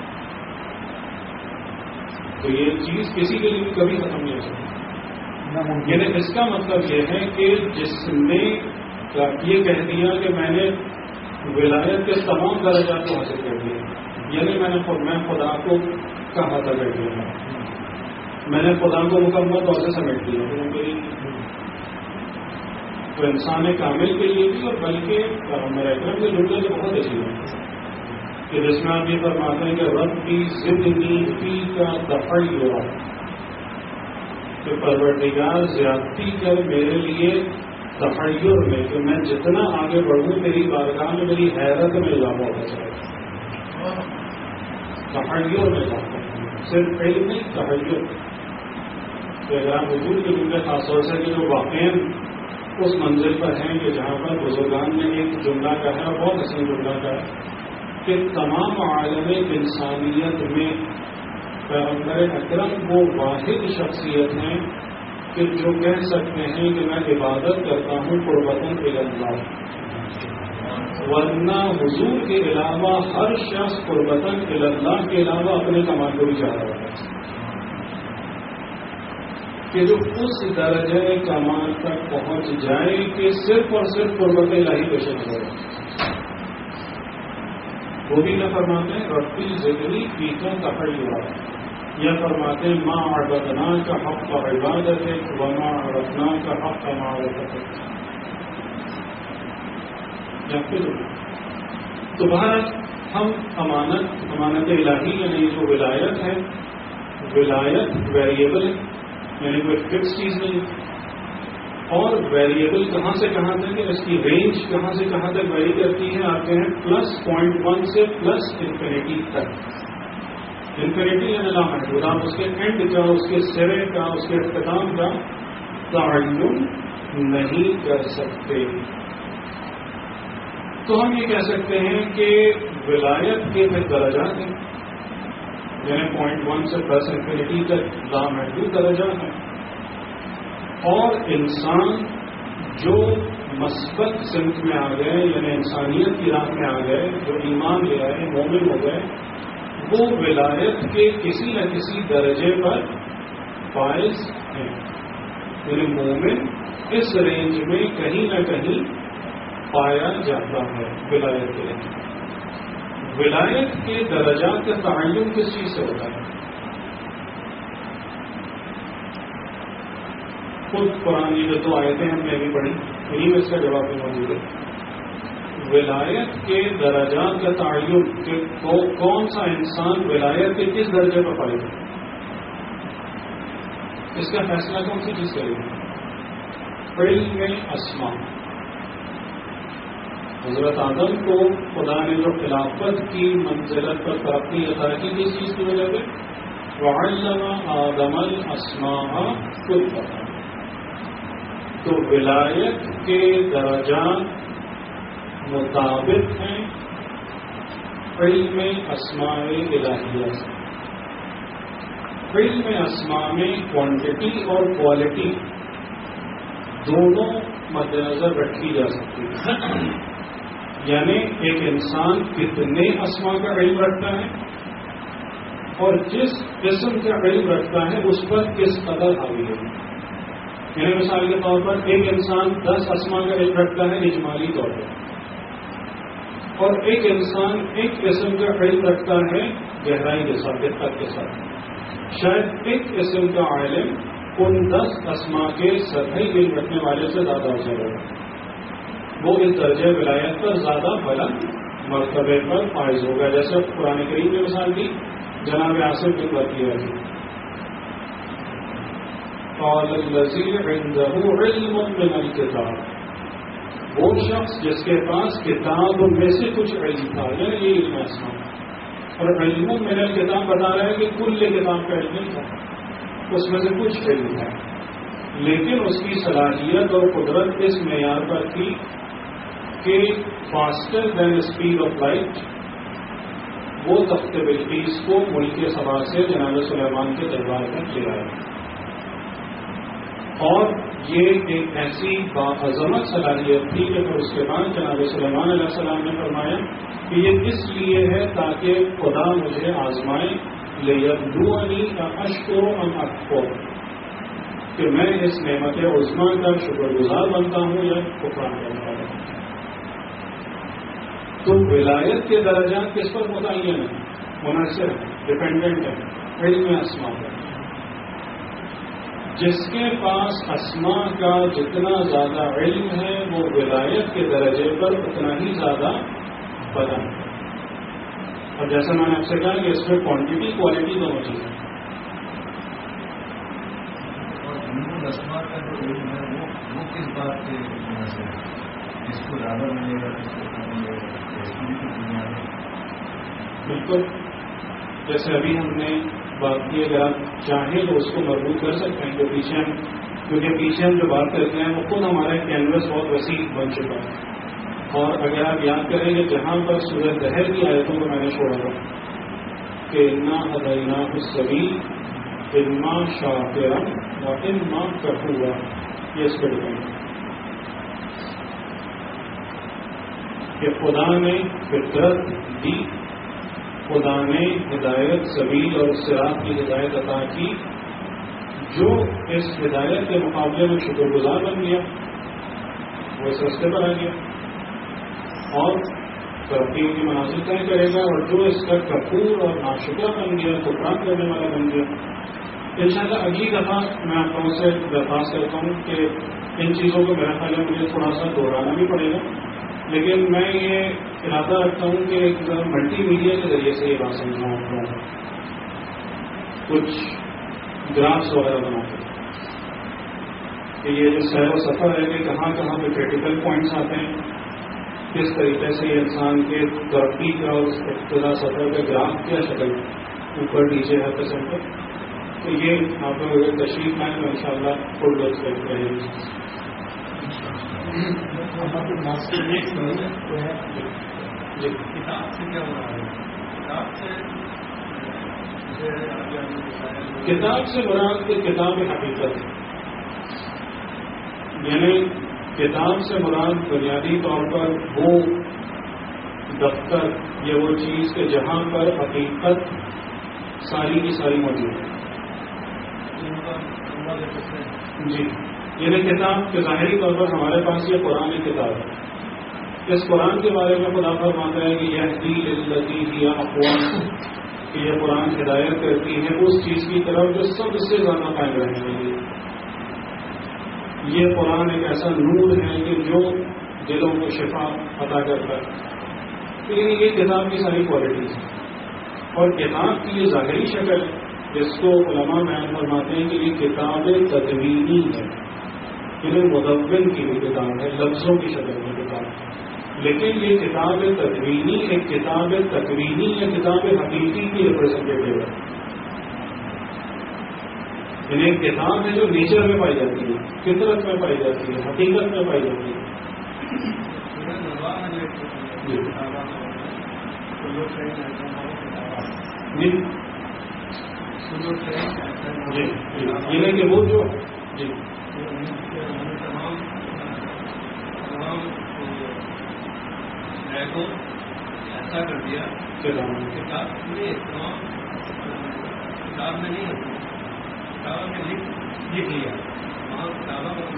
تو یہ چیز کسی کے لیے بھی کبھی ختم نہیں ہو سکتی. یعنی اس کا مطلب یہ ہے کہ جس نے یہ کہہ دیا کہ میں نے ولایت کے تمام درجات کو حاصل کر دیا، یعنی میں خدا کو کہا تھا کر دیا، میں نے خدا کو مکمل طور سے سمیٹ دیا. تو انسان کامل کے لیے بھی، اور بلکہ میرا اکرم کے جملے تو بہت اچھی ہے کہ جس میں آپ یہ فرماتے ہیں کہ رب کی زندگی فی کا دفع ہوا، کہ پروردگار زیادتی کر میرے لیے تخیر میں، کہ میں جتنا آگے بڑھوں تیری بارگاہ میں میری حیرت میں اضافہ ہوتا چاہے. تخیر میں اضافہ، صرف علم نہیں، تخیر. تو اگر آپ حضور کے جملے خاص طور سے کہ جو واقعی اس منزل پر ہیں کہ جہاں پر بزرگان نے ایک جملہ کہا ہے، بہت حسین جملہ کہا ہے کہ تمام عالم انسانیت میں پیغمبر اکرم وہ واحد شخصیت ہیں کہ جو کہہ سکتے ہیں کہ میں عبادت کرتا ہوں قربتاً اللہ، ورنہ حضور کے علاوہ ہر شخص قربتاً اللہ کے علاوہ اپنے کمال کو بھی چاہ رہا ہے کہ جو اس درجہ کمال تک پہنچ جائے کہ صرف اور صرف قربت الہی پیش نظر ہے. وہ بھی نہ فرماتے ہیں ربی ذکری پیتوں کا ہوا، یا فرماتے ہیں ماں عبدنا کا حق کا عبادت ہے وما عرفنا کا حق کا معرفت ہے. تو بہرحال ہم امانت الہی یعنی جو ولایت ہے، ولایت ویریبل ہے، یعنی کوئی فکس چیز نہیں. اور ویریبل کہاں سے کہاں تک ہے، اس کی رینج کہاں سے کہاں تک ویری کرتی ہے، آتے ہیں +0.1 سے +انفینٹی تک. انفینٹی یعنی لامحدود، آپ اس کے اینڈ کا، اس کے سرے کا، اس کے اختتام کا تعین نہیں کر سکتے. تو ہم یہ کہہ سکتے ہیں کہ ولایت کے درجات ہیں، یعنی 0.1 سے +انفینٹی تک لامحدود درجات ہیں. اور انسان جو مثبت سمت میں آ گئے، یعنی انسانیت کی راہ میں آ گئے، جو ایمان لے آئے، مومن ہو گئے، وہ ولایت کے کسی نہ کسی درجے پر فائز ہیں. یعنی مومن اس رینج میں کہیں نہ کہیں پایا جاتا ہے. ولایت کے ولایت کے درجات کا تعین کس چیز سے ہوتا ہے؟ خود قرآن کی جو 2 آیتیں ہم نے ابھی پڑھی انہیں میں اس کا جواب بھی موجود ہے. ولایت کے درجات کا تعین کہ کون سا انسان ولایت کے کس درجے پر پائے گا، اس کا فیصلہ کون سی چیز کرے گی؟ علم اسماء. حضرت آدم کو خدا نے جو خلافت کی منزلت پر ترقی عطا کی کس چیز کی وجہ سے؟ وعلم آدم الاسماء كلها. تو ولایت کے درجات مطابق ہیں علم اسماء الہیہ سے. علم اسماء میں کوانٹٹی اور کوالٹی دونوں مد نظر رکھی جا سکتی ہے. یعنی ایک انسان کتنے اسماء کا علم رکھتا ہے اور جس قسم کا علم رکھتا ہے اس پر کس قدر حاوی ہے. یعنی مثال کے طور پر ایک انسان 10 اسماء کا علم رکھتا ہے اجمالی طور پر، اور ایک انسان ایک قسم کا علم رکھتا ہے گہرائی کے ساتھ، دقت کے ساتھ. شاید ایک قسم کا عالم ان 10 اسماء کے سطحی علم رکھنے والے سے زیادہ اچھا ہوگا. وہ اس درجہ ولایت پر زیادہ بلند مرتبے پر فائز ہوگا. جیسے قرآن کریم نے مثال دی جناب عاصم بن وقیع کی، قال الذی عنده علم من الکتاب، وہ شخص جس کے پاس کتاب میں سے کچھ علم تھا، یعنی یہ علم اسماء. اور علم من الکتاب بتا رہا ہے کہ کل کتاب کا علم نہیں تھا، اس میں سے کچھ علم تھا، لیکن اس کی صلاحیت اور قدرت اس معیار پر تھی کہ faster than speed of light وہ تخت بلقیس کو ملک سبا سے جناب سلیمان کے دربار میں لے آئے. اور یہ ایک ایسی باعظمت صلاحیت تھی کہ پھر اس کے بعد جناب سلیمان علیہ السلام نے فرمایا کہ یہ اس لیے ہے تاکہ خدا مجھے آزمائے لیبلونی اشکر ام اکفر، کہ میں اس نعمت عظمیٰ کا شکر گزار بنتا ہوں یا کفران کرتا ہوں. تو ولایت کے درجات کس پر متعین ہیں؟ منحصر ہے، ڈپینڈنٹ ہے علم اسماء پر. جس کے پاس اسماء کا جتنا زیادہ علم ہے وہ ولایت کے درجے پر اتنا ہی زیادہ بلند ہے. اور جیسا میں نے آپ سے کہا کہ اس میں کوانٹٹی کوالٹی دونوں چیزیں. اور اسماء کا جو علم ہے وہ کس بات کے منحصر ہے؟ اس کو زیادہ ملے گا، اس کو کم ملے گا، بالکل. جیسے ابھی ہم نے بات کی، اگر آپ چاہیں تو اس کو مربوط کر سکتے ہیں. کیونکہ پیچھے ہم جو بات کرتے ہیں وہ خود ہمارا کینوس بہت وسیع بن چکا ہے. اور اگر آپ یاد کریں گے جہاں پر سورہ دہر کی آیتوں کو میں نے چھوڑا تھا کہ انا ہدیناہ السبیل اما شاکرا و اما کفورا، یہ اس پہ ڈپینڈ کہ خدا نے فطرت دی، خدا نے ہدایت سبیل اور صراط کی ہدایت عطا کی، جو اس ہدایت کے مقابلے میں شکر گزار بن گیا وہ اس رستے پر آ گیا اور ترقی کی مناسب طے کرے گا، اور جو اس کا کفور اور ناشکرہ بن گیا، کفران کرنے والا بن گیا۔ انشاءاللہ اگلی دفعہ میں آپ لوگوں سے درخواست کرتا ہوں کہ ان چیزوں کو میرا خیال ہے مجھے تھوڑا سا دہرانا بھی پڑے گا، لیکن میں یہ ارادہ رکھتا ہوں کہ ایک ملٹی میڈیا کے ذریعے سے یہ بات سمجھاؤں گا، کچھ گرافس وغیرہ بنا کر کہ یہ جو سیر و سفر ہے کہ کہاں کہاں پہ کریٹیکل پوائنٹس آتے ہیں، کس طریقے سے یہ انسان کے ترقی کا اور ابتدا سفر کا گراف کیا شکل اوپر نیچے ہے قسم پر، تو یہ آپ لوگ اگر تشریف لائیں تو ان شاء اللہ فل ڈوز کرتے رہے گی۔ کتاب سے کیا ہو رہا ہے؟ کتاب سے مراد کتاب حقیقت، یعنی کتاب سے مراد بنیادی طور پر وہ دفتر یا وہ چیز کہ جہاں پر حقیقت ساری کی ساری موجود ہے۔ جی، یعنی کتاب کے ظاہری طور پر ہمارے پاس یہ قرآن کی کتاب ہے، اس قرآن کے بارے میں خدا فرماتا ہے کہ یہدی للتی ہی اقوام، کہ یہ قرآن ہدایت کرتی ہے اس چیز کی طرف جو سب سے زیادہ قائم رہنے کے لیے۔ یہ قرآن ایک ایسا نور ہے کہ جو دلوں کو شفا عطا کرتا ہے، لیکن یہ کتاب کی ساری کوالٹیز ہیں، اور کتاب کی یہ ظاہری شکل جس کو علماء بیان فرماتے ہیں کہ یہ کتاب تدوینی ہے، یعنی مدون کی بھی کتاب ہے، لفظوں کی شکل میں کتاب ہے، لیکن یہ کتاب تدوینی ایک کتاب تکوینی یا کتاب حقیقی کی ریپرزینٹیو ہے، یعنی ایک کتاب ہے جو نیچر میں پائی جاتی ہے، فطرت میں پائی جاتی ہے، حقیقت میں پائی جاتی ہے۔ جی یہ کہ وہ جو جی کو ایسا کر دیا کتاب میں نہیں ہوتی، کتاب میں لکھ لیا، اور کتابوں کا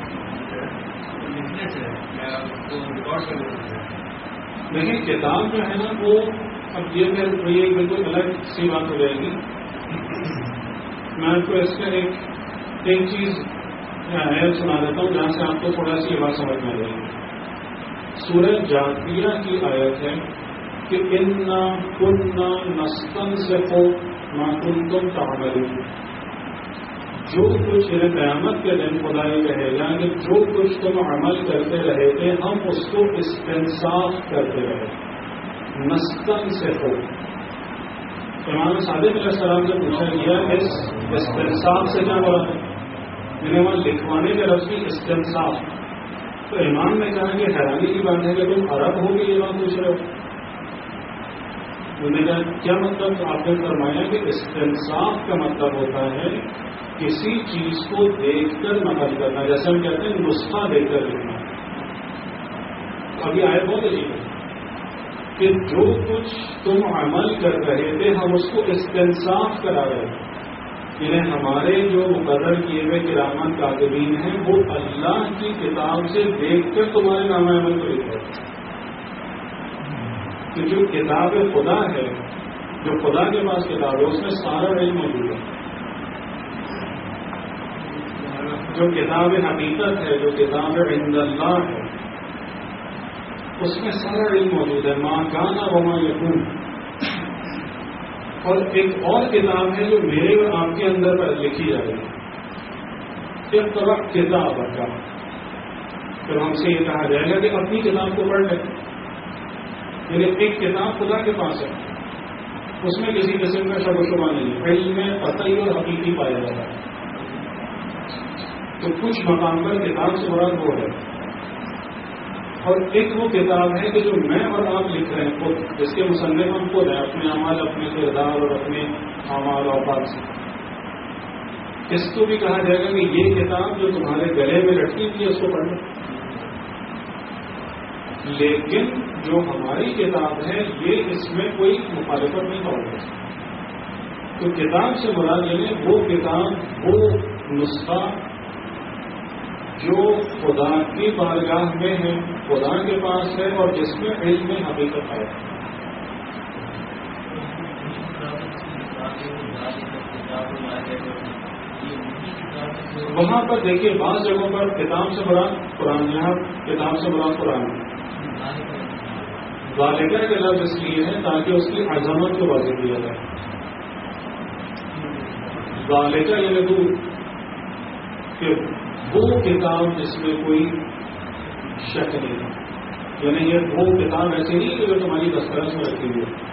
لکھنے سے یا اس کو ریکارڈ کرنے سے لیکن کتاب جو ہے نا وہ اب یہ بالکل الگ سی بات ہو جائے گی۔ میں آپ کو اس کا ایک چیز آیت سنا دیتا ہوں جہاں سے آپ کو تھوڑا سی یہ بات سمجھ میں آ جائے گی۔ سورہ جاثیہ کی آیت ہے کہ انا کننا نستنسخ ما کنتم تعملون، جو کچھ قیامت کے دن خدا یہ کہے گا کہ جو کچھ تم عمل کرتے رہے تھے ہم اس کو استنساخ کرتے رہے۔ نستنسخ، امام صادق علیہ السلام سے پوچھا گیا اس استنساخ سے کیا مراد ہے، یعنی وہاں لکھوانے کے لفظ کی استنساخ، تو امام نے کہا کہ حیرانی کی بات ہے کہ تم عرب ہو کے یہ بات پوچھ رہے ہو۔ انہوں نے کہا کیا مطلب؟ آپ نے فرمایا کہ استنساخ کا مطلب ہوتا ہے کسی چیز کو دیکھ کر نقل کرنا، جیسے ہم کہتے ہیں نسخہ دیکھ کر لکھنا۔ ابھی آئے بہت عجیب ہے کہ جو کچھ تم عمل کر رہے تھے ہم اس کو استنساخ کرا رہے تھے، یعنی ہمارے جو مقرر کیے ہوئے کرامات کاتبین ہیں وہ اللہ کی کتاب سے دیکھ کر تمہارے نام عمل کو لکھ رہے ہیں، کہ جو کتاب خدا ہے، جو خدا کے پاس کتاب ہے اس میں سارا علم موجود ہے، جو کتاب حقیقت ہے، جو کتاب عند اللہ ہے اس میں سارا علم موجود ہے، ما کان وما یکون۔ اور ایک اور کتاب ہے جو میرے اور آپ کے اندر لکھی جا رہی ہے، اقرأ کتابک، پھر ہم سے یہ کہا جائے گا کہ اپنی کتاب کو پڑھ لیں، یعنی ایک کتاب خدا کے پاس ہے، اس میں کسی قسم کا شک و شبہ نہیں ہے، علم میں قطعی اور حقیقی پایا جاتا ہے۔ تو کچھ مقام پر کتاب سے مراد وہ ہے اور ایک وہ کتاب ہے کہ جو میں اور آپ لکھ رہے ہیں خود، جس کے مصنف ہم خود ہیں، اپنے اعمال، اپنے کردار اور اپنے اعمال و اوقات سے. اس کو بھی کہا جائے گا کہ یہ کتاب جو تمہارے گلے میں لٹکی ہوئی ہے اس کو پڑھو. لیکن جو ہماری کتاب ہے یہ اس میں کوئی مخالفت نہیں پاؤ. تو کتاب سے مراد یعنی وہ کتاب، وہ نسخہ جو خدا کی بارگاہ میں ہے، خدا کے پاس ہے، اور جس میں علم حقیقت ہے. وہاں پر دیکھیے بعض جگہوں پر کتاب سے مراد قرآن، یہاں کتاب سے مراد قرآن. ذالکہ کے لفظ اس لیے ہے تاکہ اس کی عظمت کو واضح کیا جائے. ذالکہ یعنی دور کہ وہ کتاب جس میں کوئی شک نہیں ہے، یعنی یہ وہ کتاب ایسی نہیں کہ جو تمہاری دسترس میں رکھی ہوئی ہے.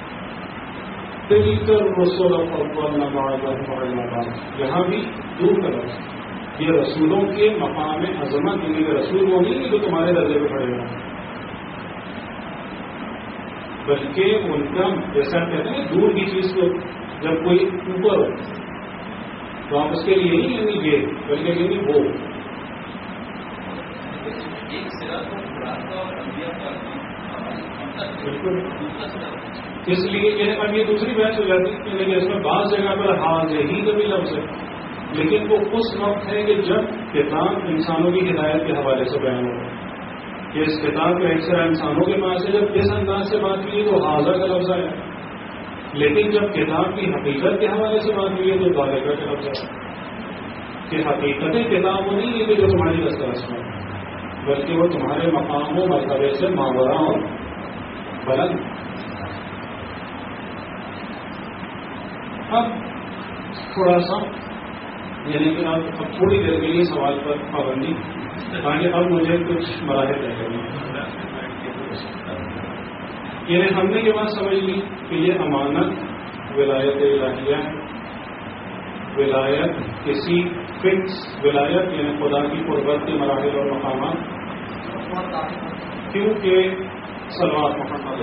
رسول یہاں بھی دور کا لفظ، یہ رسولوں کے مقام عظمت، یعنی کہ رسول وہ نہیں جو تمہارے درجے پہ کھڑے ہوں، بلکہ ان کا جیسا کہتے ہیں دور کی چیز کو جب کوئی اوپر ہو تو آپ اس کے لیے نہیں یعنی یہ بلکہ یعنی وہ. بالکل، اس لیے یہ اب یہ دوسری بحث ہو جاتی ہے کہ اس میں بعض جگہ پر حاضر ہی کا بھی لفظ ہے، لیکن وہ اس وقت ہے کہ جب کتاب انسانوں کی ہدایت کے حوالے سے بیان ہو رہا ہے کہ اس کتاب کا اکثر انسانوں کے پاس ہے. جب اس انداز سے بات کی تو حاضر کا لفظ آیا، لیکن جب کتاب کی حقیقت کے حوالے سے بات ہوئی ہے تو ذالکہ کا لفظ آیا کہ حقیقت کتاب وہ نہیں ہے کہ جو تمہاری دسترس میں، بلکہ وہ تمہارے مقام و مرتبے سے ماورا اور بلند. اب تھوڑا سا یعنی کہ اب تھوڑی دیر کے لیے سوال پر پابندی، تاکہ اب مجھے کچھ مراحل طے کرنی. یعنی ہم نے یہ بات سمجھ لی کہ یہ امانت ولایت الہیہ ہے. ولایت کسی فکس ولایت یعنی خدا کی قربت کے مراحل اور مقامات، کیونکہ صلوات محمد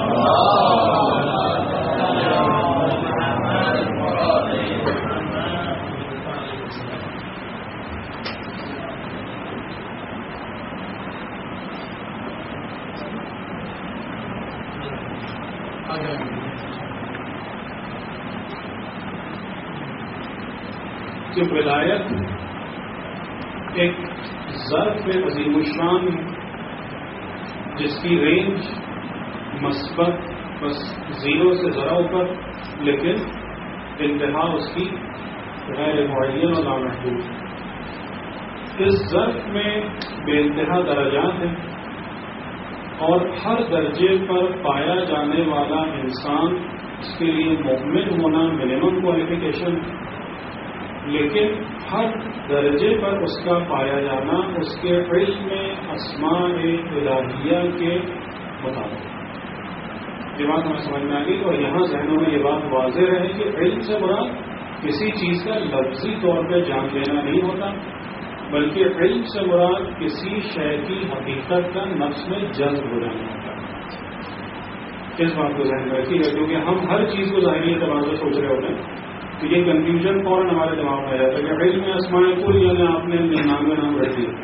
کہ ولایت ایک ظرف عظیم الشان ہے جس کی رینج مثبت بس 0 سے ذرا اوپر، لیکن انتہا اس کی غیر معین اور نامحدود. اس ظرف میں بے انتہا درجات ہیں اور ہر درجے پر پایا جانے والا انسان اس کے لیے مومن ہونا منیمم کوالیفیکیشن ہے، لیکن ہر درجے پر اس کا پایا جانا اس کے علم اسماء الہیہ کے مطابق. یہ بات ہمیں سمجھ میں آ گئی، اور یہاں ذہنوں میں یہ بات واضح رہے کہ علم سے مراد کسی چیز کا لفظی طور پہ جان لینا نہیں ہوتا، بلکہ علم سے مراد کسی شے کی حقیقت کا نفس میں جذب ہو جانا ہوتا ہے. اس بات کو ذہن میں رکھیے گا، کیونکہ ہم ہر چیز کو ظاہری اعتبار سے سوچ رہے ہوتے ہیں تو یہ کنفیوژن فوراً ہمارے دماغ میں آ جاتا ہے کہ علم اسماء الہیہ نے آپ نے 99 نام رکھ دیے،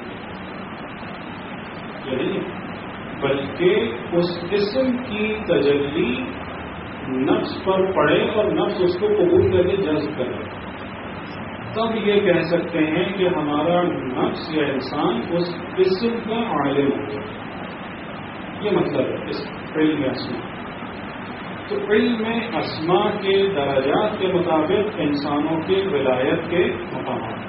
یہ نہیں، بلکہ اس قسم کی تجلی نفس پر پڑے اور نفس اس کو قبول کر کے جذب کرے، تب یہ کہہ سکتے ہیں کہ ہمارا نفس یا انسان اس قسم کا عالم ہو گیا. یہ مطلب ہے اس علم اسماء. تو علم اسماء کے درجات کے مطابق انسانوں کے ولایت کے مقامات.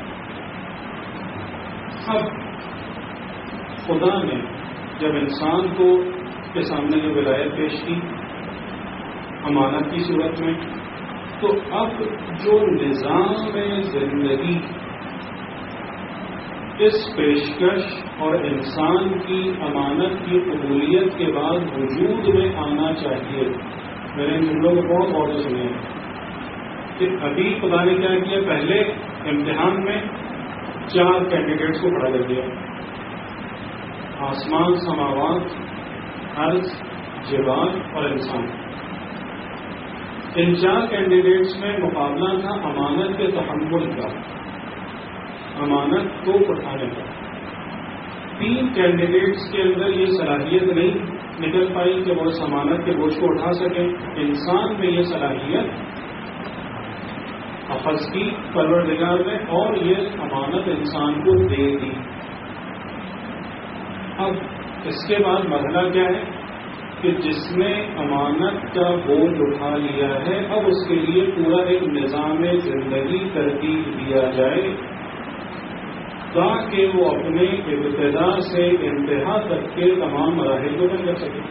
اب خدا نے جب انسان کو کے سامنے جو ولایت پیش کی امانت کی صورت میں، تو اب جو نظام زندگی اس پیشکش اور انسان کی امانت کی قبولیت کے بعد وجود میں آنا چاہیے. میں نے ان جملوں کو بہت غور سے سنے کہ ابھی خدا نے کیا کیا، پہلے امتحان میں 4 کینڈیڈیٹس کو کھڑا کر دیا آسمان، سماوات، ارض، جبال اور انسان. ان 4 کینڈیڈیٹس میں مقابلہ تھا امانت کے تحمل کا، امانت کو اٹھانے کا. 3 کینڈیڈیٹس کے اندر یہ صلاحیت نہیں نکل پائی کہ وہ اس امانت کے بوجھ کو اٹھا سکیں. انسان میں یہ صلاحیت اخذ کی پروردگار نے، اور یہ امانت انسان کو دے دی. اب اس کے بعد مرحلہ کیا ہے کہ جس نے امانت کا بوجھ اٹھا لیا ہے، اب اس کے لیے پورا ایک نظام زندگی ترتیب دیا جائے تاکہ وہ اپنے ابتدا سے انتہا تک کے تمام مراحل کو طے کر سکے.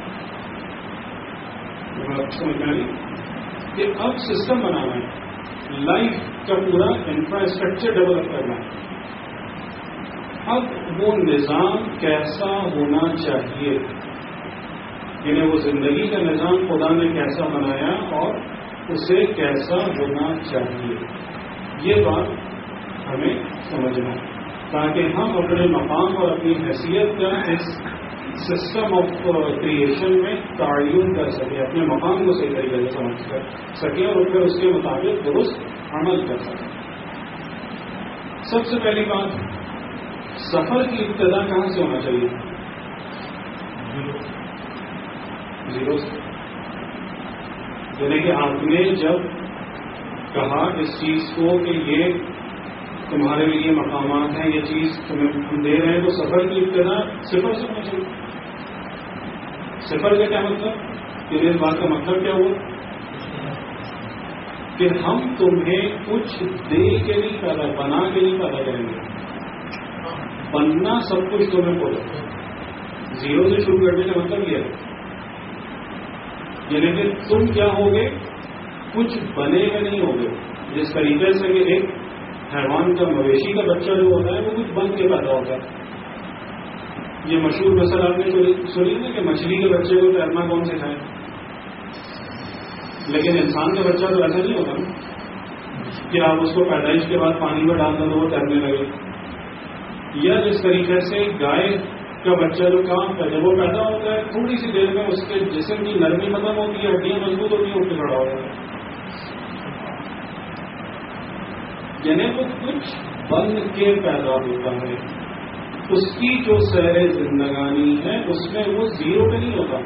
سمجھ میں آئی کہ اب سسٹم بنانا ہے، لائف کا پورا انفراسٹرکچر ڈیولپ کرنا ہے. اب وہ نظام کیسا ہونا چاہیے، یعنی وہ زندگی کا نظام خدا نے کیسا بنایا اور اسے کیسا ہونا چاہیے، یہ بات ہمیں سمجھنا ہے تاکہ ہم اپنے مقام اور اپنی حیثیت کا اس سسٹم آف کریشن میں تعین کر سکیں، اپنے مقام کو صحیح طریقے سے سمجھ کر سکیں اور پھر اس کے مطابق درست عمل کر سکیں. سب سے پہلی بات، سفر کی ابتدا کہاں سے ہونا چاہیے؟ زیرو سے. یعنی کہ آپ نے جب کہا اس چیز کو کہ یہ تمہارے لیے مقامات ہیں، یہ چیز تمہیں ہم دے رہے ہیں، تو سفر کی ابتدا صفر سے ہونا چاہیے. صفر کا کیا مطلب؟ کہ اس بات کا مطلب کیا ہوا کہ ہم تمہیں کچھ دے کے نہیں پیدا، بنا کے نہیں پیدا کریں گے. بننا سب کچھ تمہیں بولے، زیرو سے شروع کرنے کا مطلب یہ ہے، یعنی کہ تم کیا ہوگے، کچھ بنے میں نہیں ہوگے. جس طریقے سے کہ ایک حیوان کا، مویشی کا بچہ جو ہوتا ہے وہ کچھ بن کے پیدا ہوتا ہے. یہ مشہور مثال آپ نے سنی نا کہ مچھلی کے بچے کو تیرنا کون سکھائے، لیکن انسان کا بچہ تو ایسا نہیں ہوتا نا کہ آپ اس کو پیدائش کے بعد پانی میں ڈال دیں تو وہ تیرنے لگے. یا جس طریقے سے گائے کا بچہ جو جب وہ پیدا ہوتا ہے تھوڑی سی دیر میں اس کے جسم کی نرمی ختم ہوتی ہے، ہڈیاں مضبوط ہوتی ہیں، اٹھ کے کھڑا ہوتا ہے. یعنی وہ کچھ بن کے پیدا ہوتا ہے. اس کی جو سیر زندگانی ہے اس میں وہ زیرو پہ نہیں ہوتا،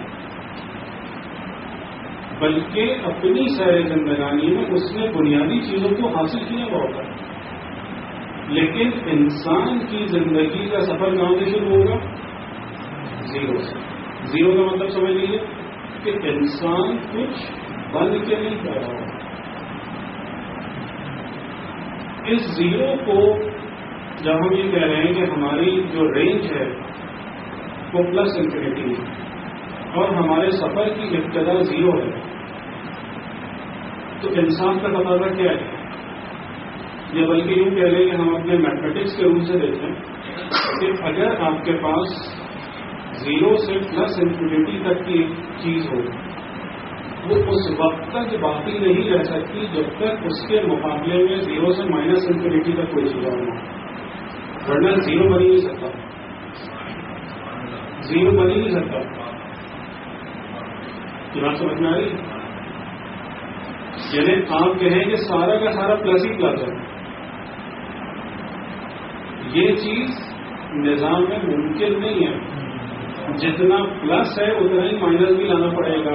بلکہ اپنی سیر زندگانی میں اس نے بنیادی چیزوں کو حاصل کیا ہوا ہوتا ہے. لیکن انسان کی زندگی کا سفر کہاں سے شروع ہوگا؟ زیرو سے. زیرو کا مطلب سمجھ لیجیے کہ انسان کچھ بن کے نہیں پیدا ہوگا. اس زیرو کو جب ہم یہ کہہ رہے ہیں کہ ہماری جو رینج ہے وہ پلس انفینٹی ہے اور ہمارے سفر کی ابتدا زیرو ہے، تو انسان کا تقاضا کیا ہے؟ یا بلکہ یوں کہہ لیں کہ ہم اپنے میتھمیٹکس کے رول سے دیکھیں کہ اگر آپ کے پاس زیرو سے پلس انفینٹی تک کی ایک چیز ہو، وہ اس وقت تک باقی نہیں رہ سکتی جب تک اس کے مقابلے میں زیرو سے مائنس انفینٹی تک کوئی چیز اور نہ ہو، ورنہ زیرو بن ہی نہیں سکتا. زیرو بن ہی نہیں سکتا. یہ بات سمجھ میں آ رہی؟ یعنی آپ کہیں کہ سارا کا سارا پلس ہی پلس ہے، یہ چیز نظام میں ممکن نہیں ہے. جتنا پلس ہے اتنا ہی مائنس بھی لانا پڑے گا.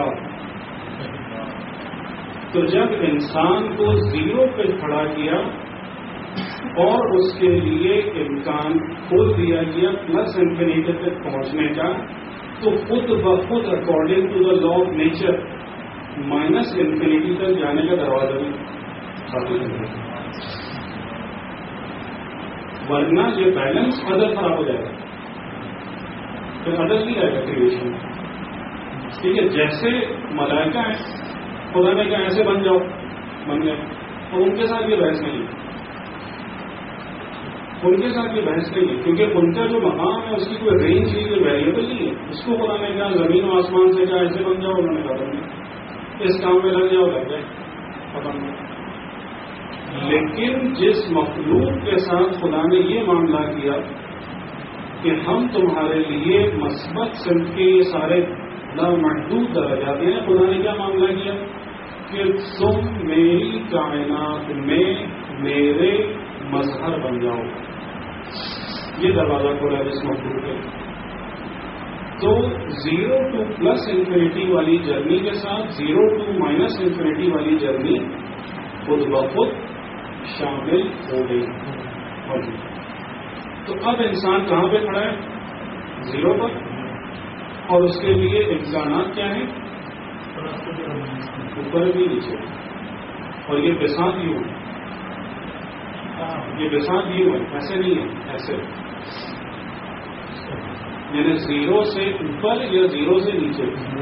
تو جب انسان کو زیرو پہ کھڑا کیا اور اس کے لیے امکان کھول دیا گیا پلس انفینٹی تک پہنچنے کا، تو خود بخود according to the law of nature minus infinity تک جانے کا دروازہ بھی خالی نہیں ہے. ورنہ یہ بیلنس عدل خراب ہو جائے گا، پھر عدل نہیں رہے گا کریشن. ٹھیک ہے، جیسے ملائکہ ہیں خدا نے کہا ایسے بن جاؤ، بن گئے، اور ان کے ساتھ یہ بحث نہیں ہے. ان کے ساتھ یہ بحث نہیں ہے کیونکہ ان کا جو مقام ہے اس کی کوئی رینج نہیں، کوئی ویریبل نہیں ہے. اس کو خدا نے کہا زمین و آسمان سے کہا ایسے بن جاؤ، انہوں نے کہا بن گئے، اس کام میں لگ جاؤ، لگ گئے، ختم. لیکن جس مخلوق کے ساتھ خدا نے یہ معاملہ کیا کہ ہم تمہارے لیے مثبت صنف کے یہ سارے لامحدود درجات ہیں. خدا نے کیا معاملہ کیا کہ تم میری کائنات میں میرے مظہر بن جاؤ. یہ دروازہ کھولا جس مخلوق ہے. تو 0 to +انفینٹی والی جرنی کے ساتھ 0 to -انفینٹی والی جرنی خود بخود شامل ہو گئی. تو اب انسان کہاں پہ کھڑا ہے؟ 0 پر. اور اس کے لیے امکانات کیا ہیں؟ اوپر بھی نیچے. اور یہ بساط یوں ہے، یہ بساط یوں ہے، ایسے نہیں ہے، ایسے یعنی 0 سے اوپر یا 0 سے نیچے.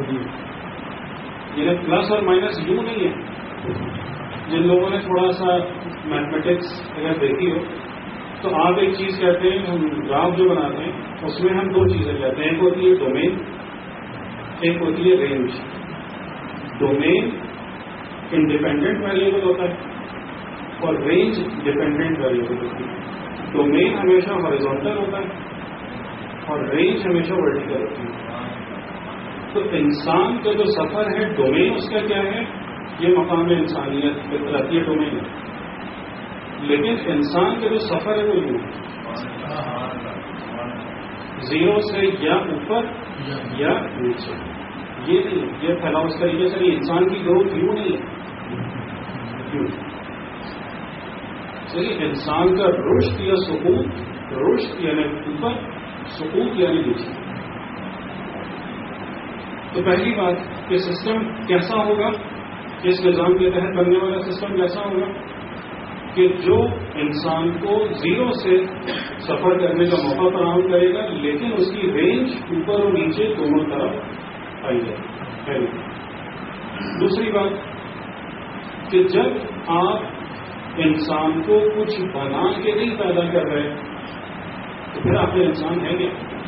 یعنی پلس اور مائنس یوں نہیں ہے. جن لوگوں نے تھوڑا سا میتھمیٹکس اگر دیکھی ہو تو آپ ایک چیز کہتے ہیں، ہم گراف جو بناتے ہیں اس میں ہم 2 چیزیں کہتے ہیں. ایک ہوتی ہے ڈومین، ایک ہوتی ہے رینج. ڈومین انڈیپینڈنٹ ویریبل ہوتا ہے اور رینج ڈیپینڈنٹ ویریبل ہوتی ہے. ڈومین ہمیشہ ہاریزونٹل ہوتا ہے اور رینج ہمیشہ ورٹیکل ہوتی ہے. تو انسان کا جو سفر ہے ڈومین اس کا کیا ہے؟ یہ مقام انسانیت فطرت یہ ڈومین ہے. لیکن انسان کا جو سفر ہے وہ یوں ہے 0 سے یا اوپر یا نیچے. یہ نہیں، یہ پھیلاؤ اس طریقے سے نہیں. انسان کی گروتھ یوں نہیں ہے. صحیح. انسان کا رشد یا سقوط، رشد یعنی اوپر، سقوط یعنی نیچے. تو پہلی بات کہ سسٹم کیسا ہوگا، اس نظام کے تحت بننے والا سسٹم کیسا ہوگا کہ جو انسان کو 0 سے سفر کرنے کا موقع فراہم کرے گا لیکن اس کی رینج اوپر اور نیچے دونوں طرف آئی جائے. دوسری بات کہ جب آپ انسان کو کچھ بنا کے نہیں پیدا کر رہے تو پھر آپ کے انسان ہے کیا؟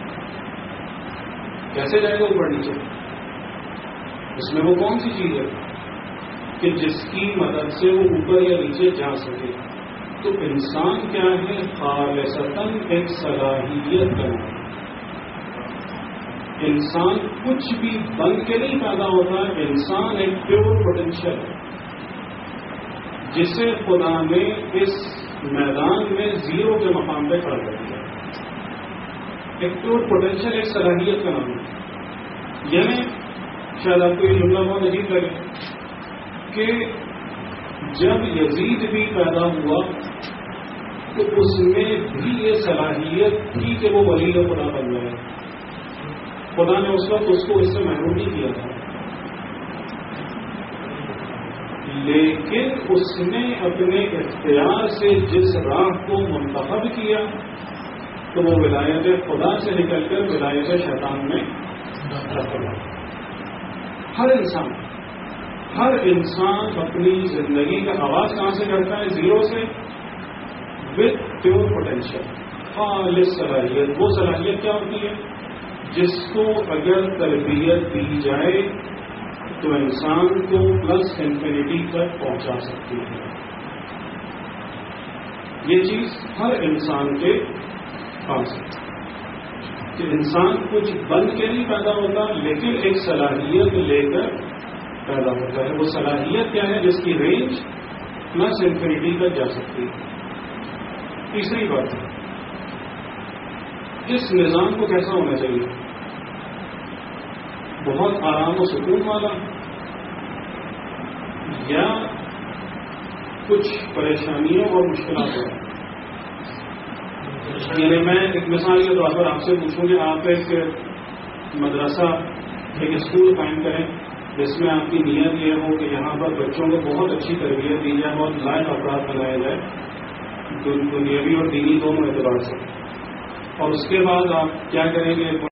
کیسے جائے گا اوپر نیچے؟ اس میں وہ کون سی چیز ہے کہ جس کی مدد سے وہ اوپر یا نیچے جا سکے؟ تو انسان کیا ہے؟ خالصتاً ایک صلاحیت کا نام. انسان کچھ بھی بن کے نہیں پیدا ہوتا. انسان ایک پیور پوٹینشیل ہے جسے خدا نے اس میدان میں 0 کے مقام پہ کھڑا کر دیا. ایک پیور پوٹینشیل، ایک صلاحیت کا نام ہے. یعنی شاید آپ کو یہ جملہ بہت عجیب لگے کہ جب یزید بھی پیدا ہوا تو اس میں بھی یہ صلاحیت تھی کہ وہ ولی خدا بن گیا. خدا نے اس وقت اس کو اس سے محروم نہیں کیا تھا، لیکن اس نے اپنے اختیار سے جس راہ کو منتخب کیا تو وہ ولایت خدا سے نکل کر ولایت شیطان میں داخل ہوا. ہر انسان اپنی زندگی کا آغاز کہاں سے کرتا ہے؟ 0 سے، وتھ پیور پوٹینشیل، خالص صلاحیت. وہ صلاحیت کیا ہوتی ہے؟ جس کو اگر تربیت دی جائے تو انسان کو +انفینٹی تک پہنچا سکتی ہے. یہ چیز ہر انسان کے پاس ہے کہ انسان کچھ بن کے نہیں پیدا ہوتا لیکن ایک صلاحیت لے کر پیدا ہوتا ہے. وہ صلاحیت کیا ہے؟ جس کی رینج +انفینٹی تک جا سکتی ہے. تیسری بات ہے اس نظام کو کیسا ہونا چاہیے؟ بہت آرام و سکون والا یا کچھ پریشانیوں اور مشکلات والا؟ یعنی میں ایک مثال کے طور پر آپ سے پوچھوں کہ آپ ایک مدرسہ، ایک اسکول قائم کریں جس میں آپ کی نیت یہ ہو کہ یہاں پر بچوں کو بہت اچھی تربیت دی جائے، بہت لائق افراد بنایا جائے دنیاوی اور دینی دونوں اعتبار سے. اور اس کے بعد آپ کیا کریں گے؟